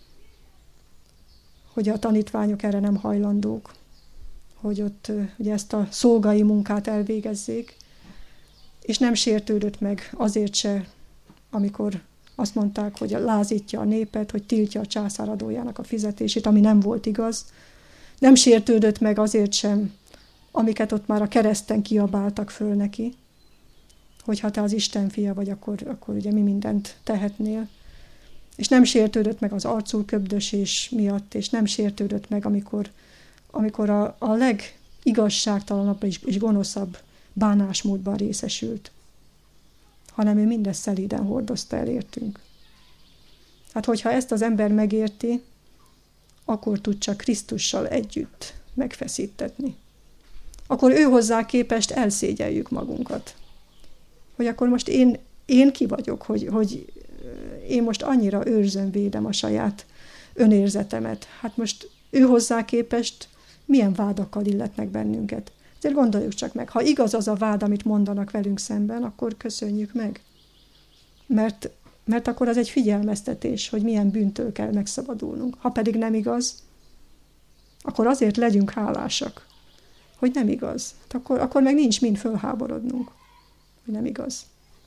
Hogy a tanítványok erre nem hajlandók, hogy ott ugye ezt a szolgai munkát elvégezzék, és nem sértődött meg azért se, amikor azt mondták, hogy lázítja a népet, hogy tiltja a császáradójának a fizetését, ami nem volt igaz. Nem sértődött meg azért sem, amiket ott már a kereszten kiabáltak föl neki, hogy ha te az Isten fia vagy, akkor ugye mi mindent tehetnél. És nem sértődött meg az arculköbdösés miatt, és nem sértődött meg, amikor a legigazságtalanabb és gonoszabb bánásmódban részesült, hanem ő mindezt szelíden hordozta el értünk. Hát, hogyha ezt az ember megérti, akkor tud csak Krisztussal együtt megfeszítetni. Akkor ő hozzá képest elszégyeljük magunkat. Hogy akkor most én ki vagyok, hogy én most annyira őrzöm, védem a saját önérzetemet. Hát most ő hozzá képest milyen vádakkal illetnek bennünket. Ezért gondoljuk csak meg, ha igaz az a vád, amit mondanak velünk szemben, akkor köszönjük meg. Mert akkor az egy figyelmeztetés, hogy milyen bűntől kell megszabadulnunk. Ha pedig nem igaz, akkor azért legyünk hálásak, hogy nem igaz. Akkor meg nincs mind fölháborodnunk, hogy nem igaz.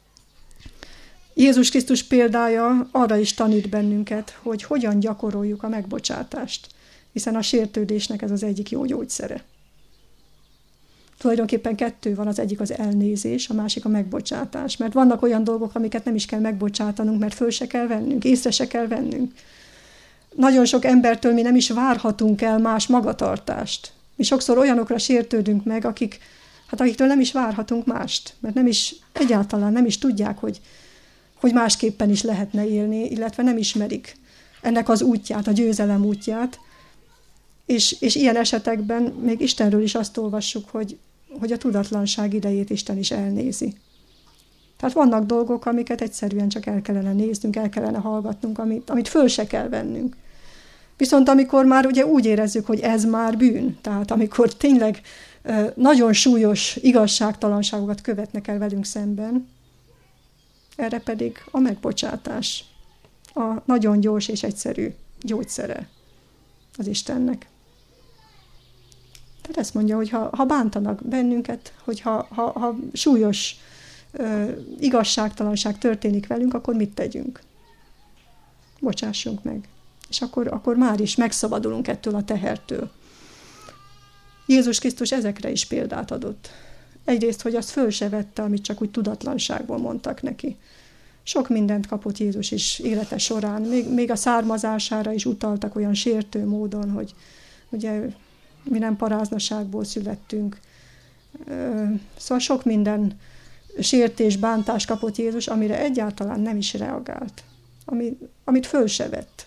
Jézus Krisztus példája arra is tanít bennünket, hogy hogyan gyakoroljuk a megbocsátást, hiszen a sértődésnek ez az egyik jó gyógyszere. Tulajdonképpen kettő van, az egyik az elnézés, a másik a megbocsátás. Mert vannak olyan dolgok, amiket nem is kell megbocsátanunk, mert föl se kell vennünk, észre se kell vennünk. Nagyon sok embertől mi nem is várhatunk el más magatartást. Mi sokszor olyanokra sértődünk meg, akiktől nem is várhatunk mást, mert egyáltalán nem is tudják, hogy másképpen is lehetne élni, illetve nem ismerik ennek az útját, a győzelem útját. És ilyen esetekben még Istenről is azt olvassuk, hogy a tudatlanság idejét Isten is elnézi. Tehát vannak dolgok, amiket egyszerűen csak el kellene néznünk, el kellene hallgatnunk, amit föl se kell vennünk. Viszont amikor már ugye úgy érezzük, hogy ez már bűn, tehát amikor tényleg nagyon súlyos igazságtalanságokat követnek el velünk szemben, erre pedig a megbocsátás a nagyon gyors és egyszerű gyógyszere az Istennek. Tehát ezt mondja, hogy ha bántanak bennünket, ha súlyos igazságtalanság történik velünk, akkor mit tegyünk? Bocsássunk meg. És akkor már is megszabadulunk ettől a tehertől. Jézus Krisztus ezekre is példát adott. Egyrészt, hogy azt föl se vette, amit csak úgy tudatlanságból mondtak neki. Sok mindent kapott Jézus is élete során. Még a származására is utaltak olyan sértő módon, hogy ugye mi nem paráznaságból születtünk. Szóval sok minden sértés, bántást kapott Jézus, amire egyáltalán nem is reagált. Amit föl se vett.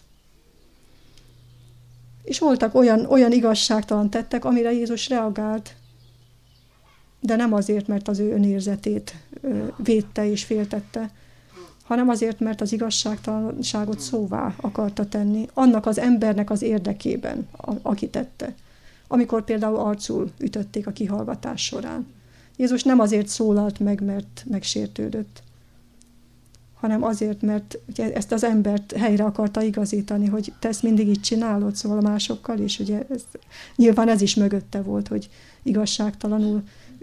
És voltak olyan igazságtalan tettek, amire Jézus reagált, de nem azért, mert az ő önérzetét védte és féltette, hanem azért, mert az igazságtalanságot szóvá akarta tenni, annak az embernek az érdekében, aki tette. Amikor például arcul ütötték a kihallgatás során. Jézus nem azért szólalt meg, mert megsértődött, hanem azért, mert ugye ezt az embert helyre akarta igazítani, hogy te ezt mindig így csinálod, szóval másokkal is. Ugye nyilván ez is mögötte volt, hogy igazságtalanul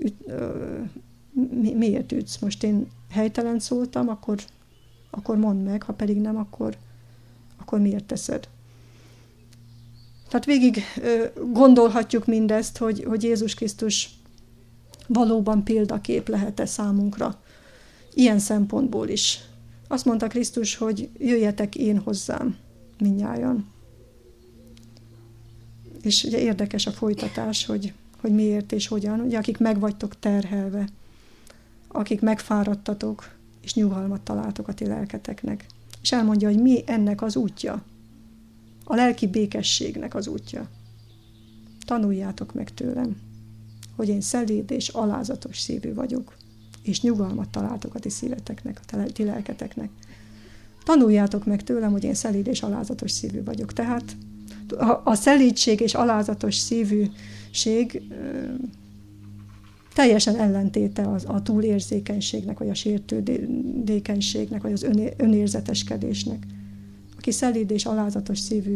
miért ütsz? Most én helytelen szóltam, akkor mondd meg, ha pedig nem, akkor miért teszed? Tehát végig gondolhatjuk mindezt, hogy Jézus Krisztus valóban példakép lehet-e számunkra. Ilyen szempontból is. Azt mondta Krisztus, hogy jöjjetek én hozzám, mindnyájan. És ugye érdekes a folytatás, hogy miért és hogyan. Ugye akik meg vagytok terhelve, akik megfáradtatok, és nyugalmat találtok a ti lelketeknek. És elmondja, hogy mi ennek az útja. A lelki békességnek az útja. Tanuljátok meg tőlem, hogy én szelíd és alázatos szívű vagyok, és nyugalmat találtok a ti szíveteknek, a ti lelketeknek. Tanuljátok meg tőlem, hogy én szelíd és alázatos szívű vagyok. Tehát a szelídség és alázatos szívűség teljesen ellentéte a túlérzékenységnek, vagy a sértődékenységnek, vagy az önérzeteskedésnek. Aki szelíd és alázatos szívű,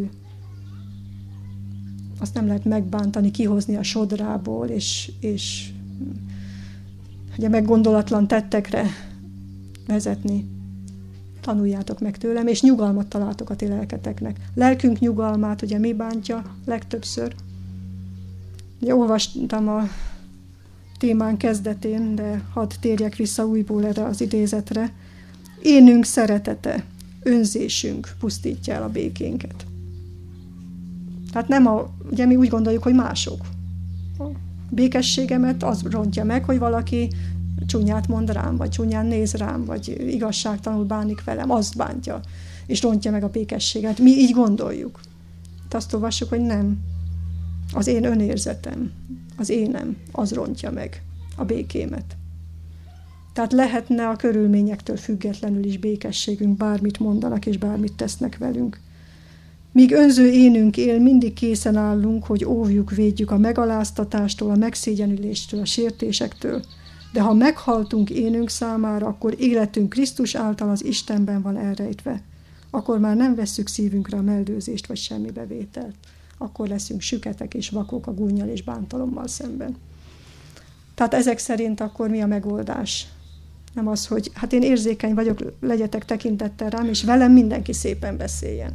azt nem lehet megbántani, kihozni a sodrából, és ugye meggondolatlan tettekre vezetni. Tanuljátok meg tőlem, és nyugalmat találtok a ti lelketeknek. Lelkünk nyugalmát ugye mi bántja legtöbbször? Ugye olvastam a témán kezdetén, de hadd térjek vissza újból erre az idézetre. Énünk szeretete, önzésünk pusztítja el a békénket. Tehát ugye mi úgy gondoljuk, hogy mások. A békességemet az rontja meg, hogy valaki csúnyát mond rám, vagy csúnyán néz rám, vagy igazságtalanul bánik velem, azt bántja, és rontja meg a békességet. Mi így gondoljuk. Tehát azt olvassuk, hogy nem. Az én önérzetem, az énem, az rontja meg a békémet. Tehát lehetne a körülményektől függetlenül is békességünk, bármit mondanak és bármit tesznek velünk. Míg önző énünk él, mindig készen állunk, hogy óvjuk, védjük a megaláztatástól, a megszégyenüléstől, a sértésektől. De ha meghaltunk énünk számára, akkor életünk Krisztus által az Istenben van elrejtve. Akkor már nem vesszük szívünkre a meldőzést vagy semmi bevételt. Akkor leszünk süketek és vakok a gúnnyal és bántalommal szemben. Tehát ezek szerint akkor mi a megoldás? Nem az, hogy hát én érzékeny vagyok, legyetek tekintettel rám, és velem mindenki szépen beszéljen.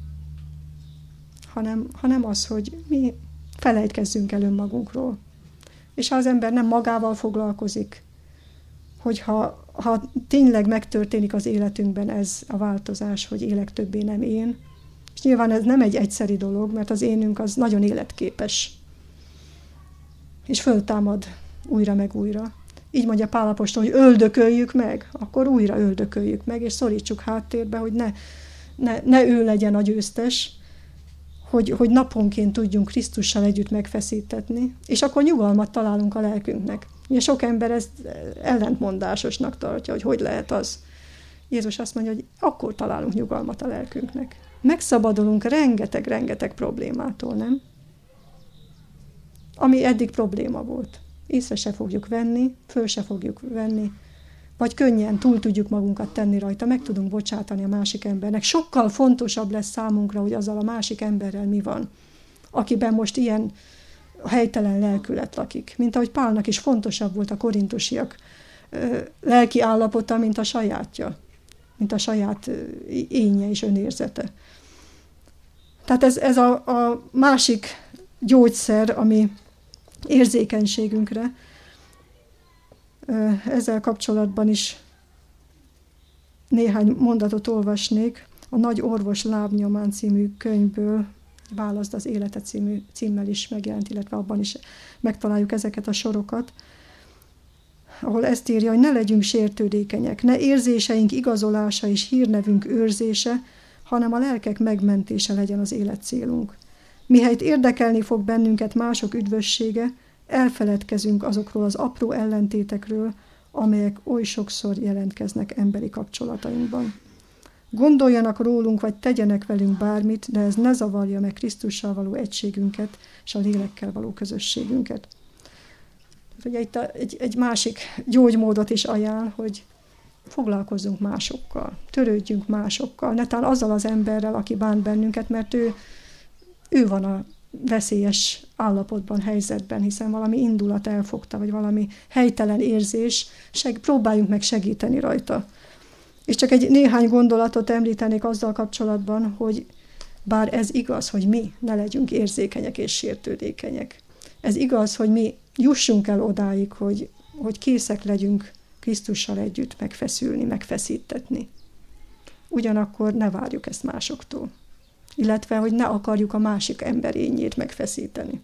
Hanem az, hogy mi felejtkezzünk el önmagunkról. És ha az ember nem magával foglalkozik, hogyha tényleg megtörténik az életünkben ez a változás, hogy élek többé nem én, és nyilván ez nem egy egyszeri dolog, mert az énünk az nagyon életképes, és föltámad újra meg újra. Így mondja Pál apostol, hogy öldököljük meg, akkor újra öldököljük meg, és szorítsuk háttérbe, hogy ne ő legyen a győztes, hogy naponként tudjunk Krisztussal együtt megfeszítetni, és akkor nyugalmat találunk a lelkünknek. Ugye sok ember ezt ellentmondásosnak tartja, hogy lehet az. Jézus azt mondja, hogy akkor találunk nyugalmat a lelkünknek. Megszabadulunk rengeteg problémától, nem? Ami eddig probléma volt. Észre se fogjuk venni, föl se fogjuk venni, vagy könnyen túl tudjuk magunkat tenni rajta, meg tudunk bocsátani a másik embernek. Sokkal fontosabb lesz számunkra, hogy azzal a másik emberrel mi van, akiben most ilyen helytelen lelkület lakik. Mint ahogy Pálnak is fontosabb volt a korintusiak lelki állapota, mint a sajátja, mint a saját énje és önérzete. Tehát ez a másik gyógyszer, ami érzékenységünkre. Ezzel kapcsolatban is néhány mondatot olvasnék. A Nagy Orvos Lábnyomán című könyvből, Válaszd az életet címmel is megjelent, illetve abban is megtaláljuk ezeket a sorokat, ahol ezt írja, hogy ne legyünk sértődékenyek, ne érzéseink igazolása és hírnevünk őrzése, hanem a lelkek megmentése legyen az élet célunk. Mihelyt érdekelni fog bennünket mások üdvössége, elfeledkezünk azokról az apró ellentétekről, amelyek oly sokszor jelentkeznek emberi kapcsolatainkban. Gondoljanak rólunk, vagy tegyenek velünk bármit, de ez ne zavarja meg Krisztussal való egységünket, és a lélekkel való közösségünket. Ugye itt egy másik gyógymódot is ajánl, hogy foglalkozzunk másokkal, törődjünk másokkal, netán azzal az emberrel, aki bánt bennünket, mert ő van a veszélyes állapotban, helyzetben, hiszen valami indulat elfogta, vagy valami helytelen érzés, próbáljunk meg segíteni rajta. És csak egy néhány gondolatot említenék azzal kapcsolatban, hogy bár ez igaz, hogy mi ne legyünk érzékenyek és sértődékenyek. Ez igaz, hogy mi jussunk el odáig, hogy készek legyünk Krisztussal együtt megfeszülni, megfeszítetni. Ugyanakkor ne várjuk ezt másoktól. Illetve, hogy ne akarjuk a másik emberényét megfeszíteni.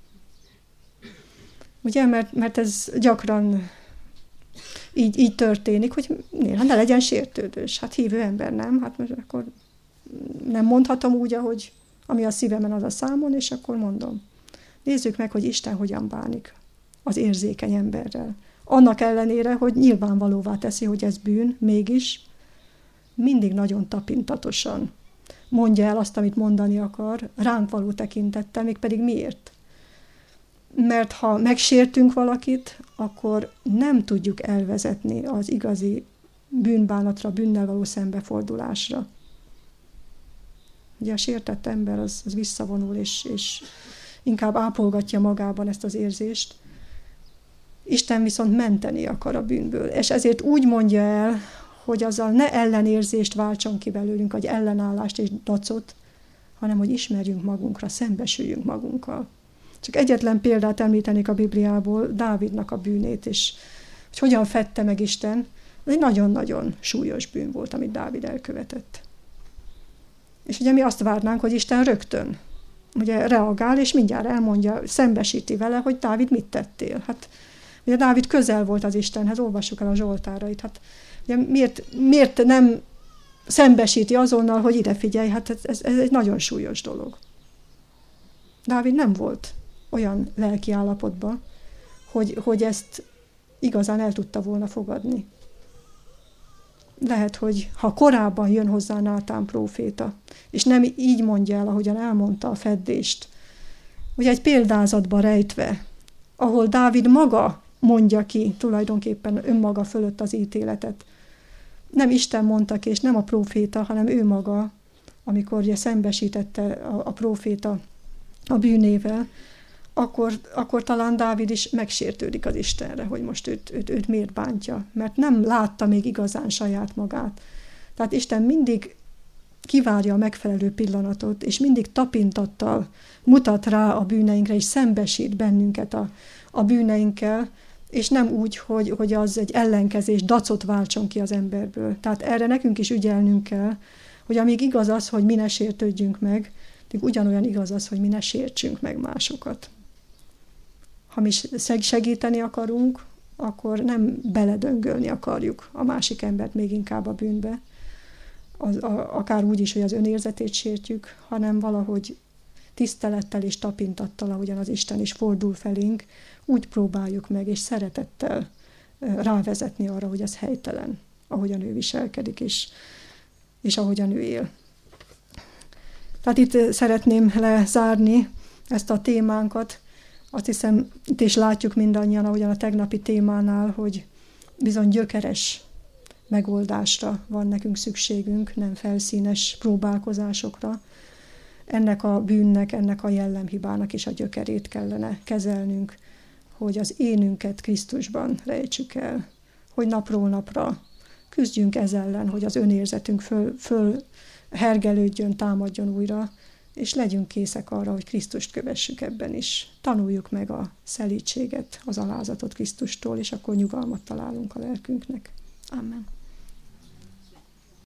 Ugye, mert ez gyakran így történik, hogy néha ne legyen sértődős. Hát hívő ember nem, hát most akkor nem mondhatom úgy, ahogy ami a szívemen, az a számon, és akkor mondom. Nézzük meg, hogy Isten hogyan bánik az érzékeny emberrel. Annak ellenére, hogy nyilvánvalóvá teszi, hogy ez bűn, mégis mindig nagyon tapintatosan mondja el azt, amit mondani akar, ránk való tekintettel, mégpedig miért? Mert ha megsértünk valakit, akkor nem tudjuk elvezetni az igazi bűnbánatra, bűnnel való szembefordulásra. Ugye a sértett ember az visszavonul, és inkább ápolgatja magában ezt az érzést. Isten viszont menteni akar a bűnből, és ezért úgy mondja el, hogy azzal ne ellenérzést váltson ki belőlünk, vagy ellenállást és dacot, hanem hogy ismerjünk magunkra, szembesüljünk magunkkal. Csak egyetlen példát említenék a Bibliából, Dávidnak a bűnét, és hogy hogyan fedte meg Isten. Ez egy nagyon-nagyon súlyos bűn volt, amit Dávid elkövetett. És ugye mi azt várnánk, hogy Isten rögtön ugye reagál, és mindjárt elmondja, szembesíti vele, hogy Dávid mit tettél. Hát ugye Dávid közel volt az Istenhez, olvassuk el a Zsoltárait. Hát ugye miért nem szembesíti azonnal, hogy ide figyelj, hát ez egy nagyon súlyos dolog. Dávid nem volt olyan lelki állapotban, hogy ezt igazán el tudta volna fogadni. Lehet, hogy ha korábban jön hozzá Nátán próféta, és nem így mondja el, ahogyan elmondta a feddést, ugye egy példázatba rejtve, ahol Dávid maga mondja ki tulajdonképpen önmaga fölött az ítéletet. Nem Isten mondta ki, és nem a próféta, hanem ő maga, amikor ugye szembesítette a próféta a bűnével, akkor talán Dávid is megsértődik az Istenre, hogy most őt miért bántja, mert nem látta még igazán saját magát. Tehát Isten mindig kivárja a megfelelő pillanatot, és mindig tapintattal mutat rá a bűneinkre, és szembesít bennünket a bűneinkkel, és nem úgy, hogy az egy ellenkezés, dacot váltson ki az emberből. Tehát erre nekünk is ügyelnünk kell, hogy amíg igaz az, hogy mi ne sértődjünk meg, még ugyanolyan igaz az, hogy mi ne sértsünk meg másokat. Ha mi segíteni akarunk, akkor nem beledöngölni akarjuk a másik embert még inkább a bűnbe, akár úgy is, hogy az önérzetét sértjük, hanem valahogy tisztelettel és tapintattal, ahogyan az Isten is fordul felénk, úgy próbáljuk meg, és szeretettel rávezetni arra, hogy ez helytelen, ahogyan ő viselkedik, és ahogyan ő él. Tehát itt szeretném lezárni ezt a témánkat. Azt hiszem, itt is látjuk mindannyian, ahogyan a tegnapi témánál, hogy bizony gyökeres megoldásra van nekünk szükségünk, nem felszínes próbálkozásokra. Ennek a bűnnek, ennek a jellemhibának is a gyökerét kellene kezelnünk, hogy az énünket Krisztusban rejtsük el, hogy napról napra küzdjünk ez ellen, hogy az önérzetünk föl hergelődjön, támadjon újra, és legyünk készek arra, hogy Krisztust kövessük ebben is. Tanuljuk meg a szelídséget, az alázatot Krisztustól, és akkor nyugalmat találunk a lelkünknek. Amen.